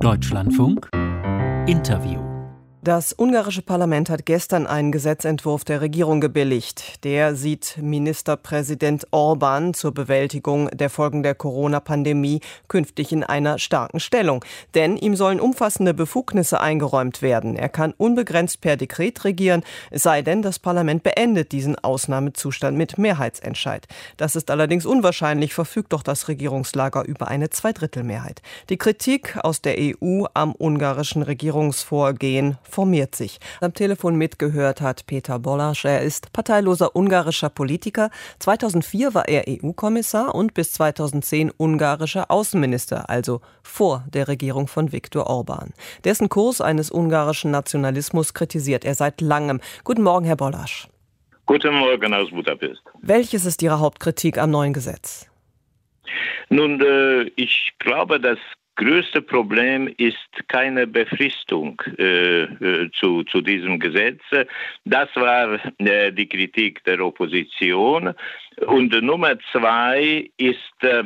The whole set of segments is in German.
Deutschlandfunk Interview. Das ungarische Parlament hat gestern einen Gesetzentwurf der Regierung gebilligt. Der sieht Ministerpräsident Orbán zur Bewältigung der Folgen der Corona-Pandemie künftig in einer starken Stellung. Denn ihm sollen umfassende Befugnisse eingeräumt werden. Er kann unbegrenzt per Dekret regieren, es sei denn, das Parlament beendet diesen Ausnahmezustand mit Mehrheitsentscheid. Das ist allerdings unwahrscheinlich, verfügt doch das Regierungslager über eine Zweidrittelmehrheit. Die Kritik aus der EU am ungarischen Regierungsvorgehen formiert sich. Am Telefon mitgehört hat Péter Balázs. Er ist parteiloser ungarischer Politiker. 2004 war er EU-Kommissar und bis 2010 ungarischer Außenminister, also vor der Regierung von Viktor Orbán. Dessen Kurs eines ungarischen Nationalismus kritisiert er seit langem. Guten Morgen, Herr Balázs. Guten Morgen aus Budapest. Welches ist Ihre Hauptkritik am neuen Gesetz? Nun, ich glaube, das größte Problem ist keine Befristung zu diesem Gesetz. Das war die Kritik der Opposition. Und Nummer 2 ist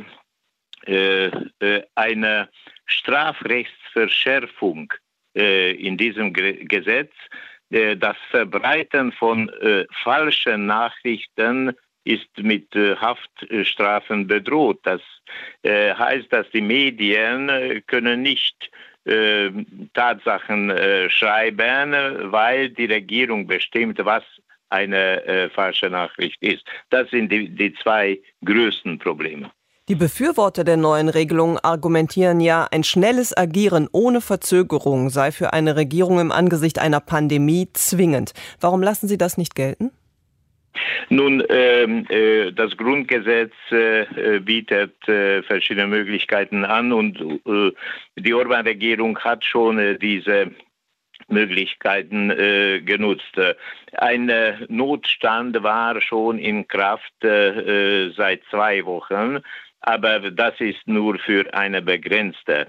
eine Strafrechtsverschärfung in diesem Gesetz. Das Verbreiten von falschen Nachrichten ist mit Haftstrafen bedroht. Das heißt, dass die Medien können nicht Tatsachen schreiben, weil die Regierung bestimmt, was eine falsche Nachricht ist. Das sind die zwei größten Probleme. Die Befürworter der neuen Regelung argumentieren ja, ein schnelles Agieren ohne Verzögerung sei für eine Regierung im Angesicht einer Pandemie zwingend. Warum lassen Sie das nicht gelten? Nun, das Grundgesetz bietet verschiedene Möglichkeiten an und die Orbán-Regierung hat schon diese Möglichkeiten genutzt. Ein Notstand war schon in Kraft seit 2 Wochen. Aber das ist nur für einen begrenzten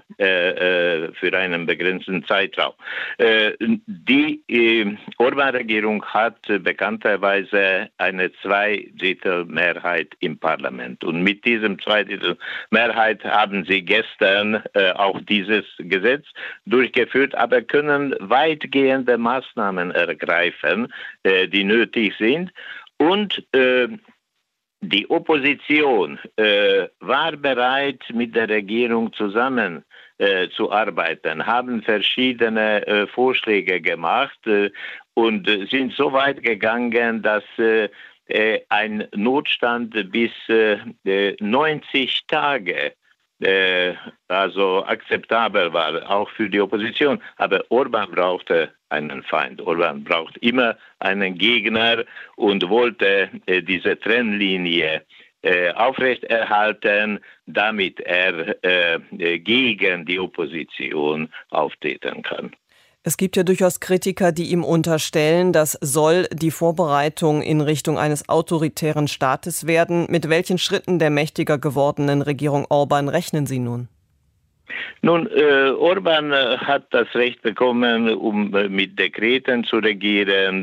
Zeitraum. Die Orbán-Regierung hat bekannterweise eine Zweidrittelmehrheit im Parlament. Und mit diesem Zweidrittelmehrheit haben sie gestern auch dieses Gesetz durchgeführt, aber können weitgehende Maßnahmen ergreifen, die nötig sind. Und die Opposition war bereit, mit der Regierung zusammen zu arbeiten, haben verschiedene Vorschläge gemacht und sind so weit gegangen, dass ein Notstand bis 90 Tage also akzeptabel war, auch für die Opposition. Aber Orbán brauchte einen Feind. Orbán braucht immer einen Gegner und wollte diese Trennlinie aufrechterhalten, damit er gegen die Opposition auftreten kann. Es gibt ja durchaus Kritiker, die ihm unterstellen, das soll die Vorbereitung in Richtung eines autoritären Staates werden. Mit welchen Schritten der mächtiger gewordenen Regierung Orbán rechnen Sie nun? Nun, Orbán hat das Recht bekommen, um mit Dekreten zu regieren,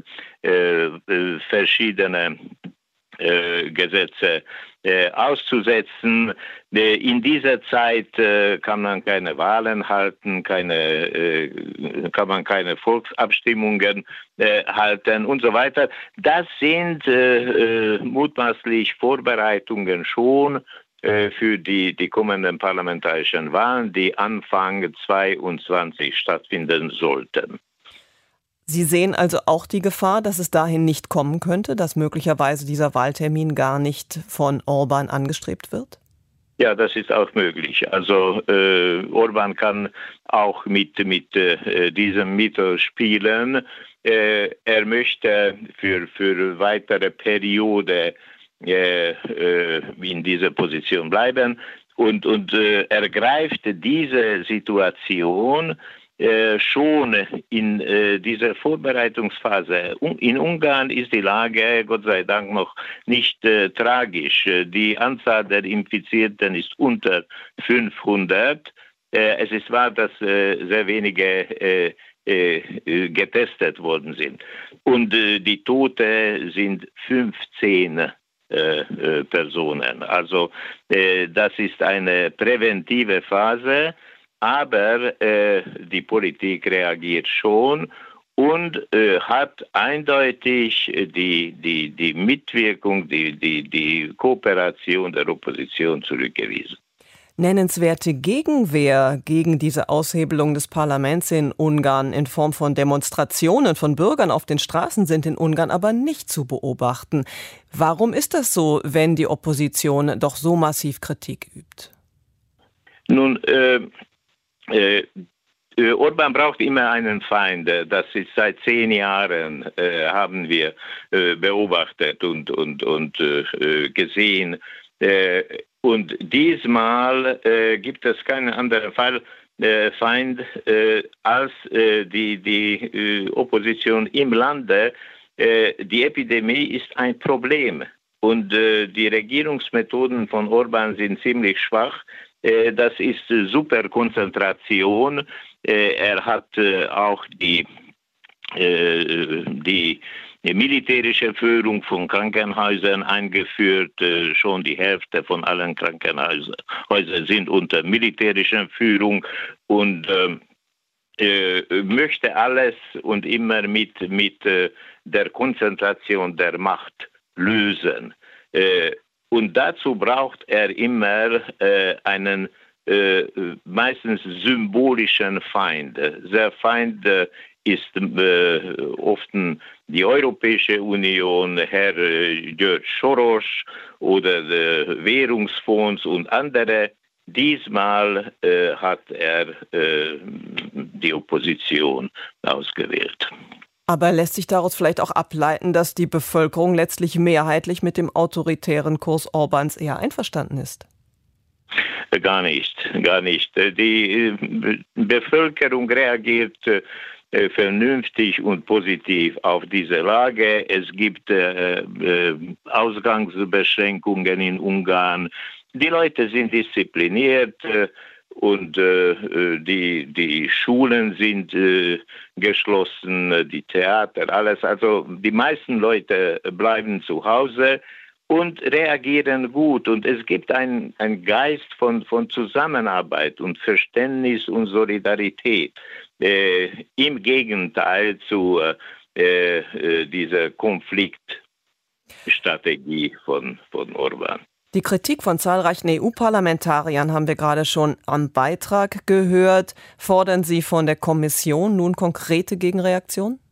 verschiedene Gesetze auszusetzen. In dieser Zeit kann man keine Wahlen halten, kann man keine Volksabstimmungen halten und so weiter. Das sind mutmaßlich Vorbereitungen schon für die kommenden parlamentarischen Wahlen, die Anfang 2022 stattfinden sollten. Sie sehen also auch die Gefahr, dass es dahin nicht kommen könnte, dass möglicherweise dieser Wahltermin gar nicht von Orbán angestrebt wird? Ja, das ist auch möglich. Also Orbán kann auch mit diesem Mittel spielen. Er möchte für weitere Periode in dieser Position bleiben und ergreift diese Situation schon in dieser Vorbereitungsphase. In Ungarn ist die Lage, Gott sei Dank, noch nicht tragisch. Die Anzahl der Infizierten ist unter 500. Es ist wahr, dass sehr wenige getestet worden sind. Und die Tote sind 15 Personen. Also das ist eine präventive Phase. aber die Politik reagiert schon und hat eindeutig die Mitwirkung, die Kooperation der Opposition zurückgewiesen. Nennenswerte Gegenwehr gegen diese Aushebelung des Parlaments in Ungarn in Form von Demonstrationen von Bürgern auf den Straßen sind in Ungarn aber nicht zu beobachten. Warum ist das so, wenn die Opposition doch so massiv Kritik übt? Nun, Orbán braucht immer einen Feind. Das ist seit 10 Jahren, haben wir beobachtet und gesehen. Und diesmal gibt es keinen anderen Feind als die Opposition im Lande. Die Epidemie ist ein Problem und die Regierungsmethoden von Orbán sind ziemlich schwach. Das ist Superkonzentration. Er hat auch die militärische Führung von Krankenhäusern eingeführt. Schon die Hälfte von allen Krankenhäusern sind unter militärischer Führung und möchte alles und immer mit der Konzentration der Macht lösen. Und dazu braucht er immer einen meistens symbolischen Feind. Der Feind ist oft die Europäische Union, Herr George Soros oder der Währungsfonds und andere. Diesmal hat er die Opposition ausgewählt. Aber lässt sich daraus vielleicht auch ableiten, dass die Bevölkerung letztlich mehrheitlich mit dem autoritären Kurs Orbáns eher einverstanden ist? Gar nicht. Die Bevölkerung reagiert vernünftig und positiv auf diese Lage. Es gibt Ausgangsbeschränkungen in Ungarn. Die Leute sind diszipliniert und die Schulen sind geschlossen, die Theater, alles. Also die meisten Leute bleiben zu Hause und reagieren gut. Und es gibt einen Geist von Zusammenarbeit und Verständnis und Solidarität. Im Gegenteil zu dieser Konfliktstrategie von Orbán. Die Kritik von zahlreichen EU-Parlamentariern haben wir gerade schon am Beitrag gehört. Fordern Sie von der Kommission nun konkrete Gegenreaktionen?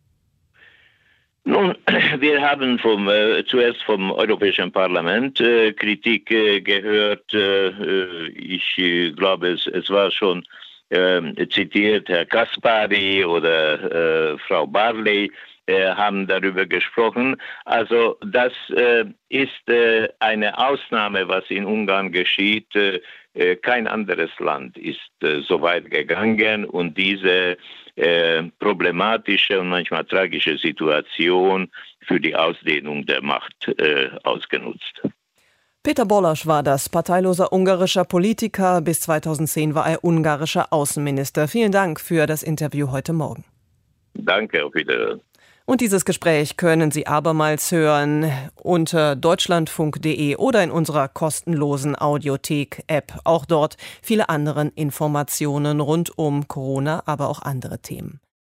Nun, wir haben zuerst vom Europäischen Parlament Kritik gehört. Ich glaube, es war schon zitiert, Herr Kaspari oder Frau Barley haben darüber gesprochen. Also das ist eine Ausnahme, was in Ungarn geschieht. Kein anderes Land ist so weit gegangen und diese problematische und manchmal tragische Situation für die Ausdehnung der Macht ausgenutzt. Peter Bolasch war das, parteiloser ungarischer Politiker. Bis 2010 war er ungarischer Außenminister. Vielen Dank für das Interview heute Morgen. Danke, auf Wiedersehen. Und dieses Gespräch können Sie abermals hören unter deutschlandfunk.de oder in unserer kostenlosen Audiothek-App. Auch dort viele andere Informationen rund um Corona, aber auch andere Themen.